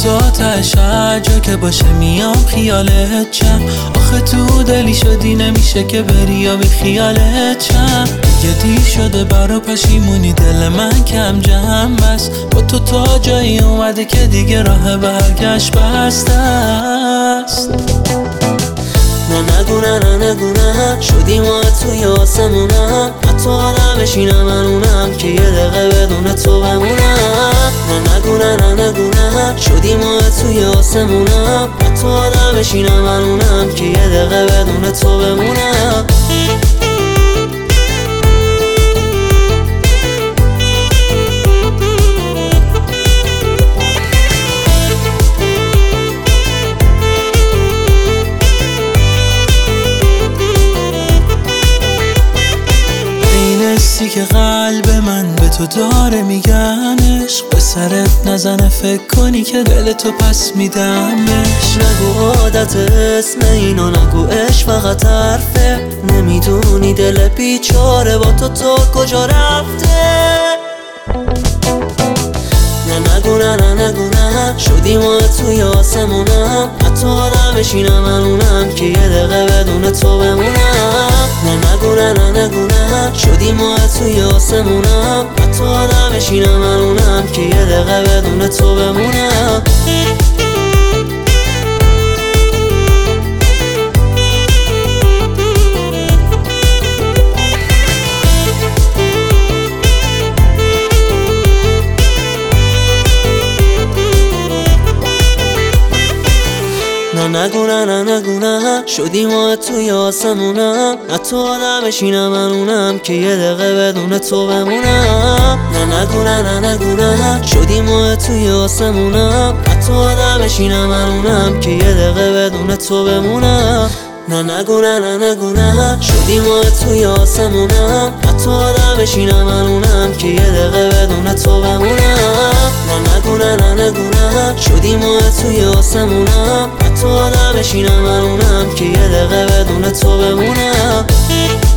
تا تش هر جا که باشه میام خیالت چم. آخه تو دلی شدی نمیشه که بری یا بی خیالت چم. دیگه دیر شده برا پشیمونی دل من کم جمع بس. با تو تا جایی اومده که دیگه راه برگشت بسته است. نگو نه شدی ما توی آسمونم. حتی آدم بشینم من اونم که یه دقیقه بدون تو بمونم. نگو نه شدی ما توی آسمونم. حتی آدم بشینم من اونم که یه دقیقه بدون تو بمونم. که قلب من به تو داره میگن عشق. به سرت نزنه فکر کنی که دل تو پس میدمش. نگو عادت اسم اینو نگو عشق فقط حرفه. نمیدونی دل بیچاره با تو کجا رفته. نگو نه شدی ما توی آسمونم. حتی آدم بشینم من اونم که یه دقیقه بدون تو بمونم. نگو نه شدی ما توی آسمونم. حتی آدم بشینم من اونم که یه دقیقه بدون تو بمونم. نگو نه شدی ما توی آسمونم. حتی آدم بشینم من اونم که یه دقیقه بدون تو بمونم. نگو نه شدی ما توی آسمونم. حتی آدم بشینم من اونم که یه دقیقه بدون تو بمونم. نگو نه شدی ما توی آسمونم. حتی آدم بشینم من اونم که یه دقیقه بدون تو بمونم. نگو نه شدی ما توی آسمونم. حتی آدم بشینم من اونم که یه دقیقه بدون تو بمونم.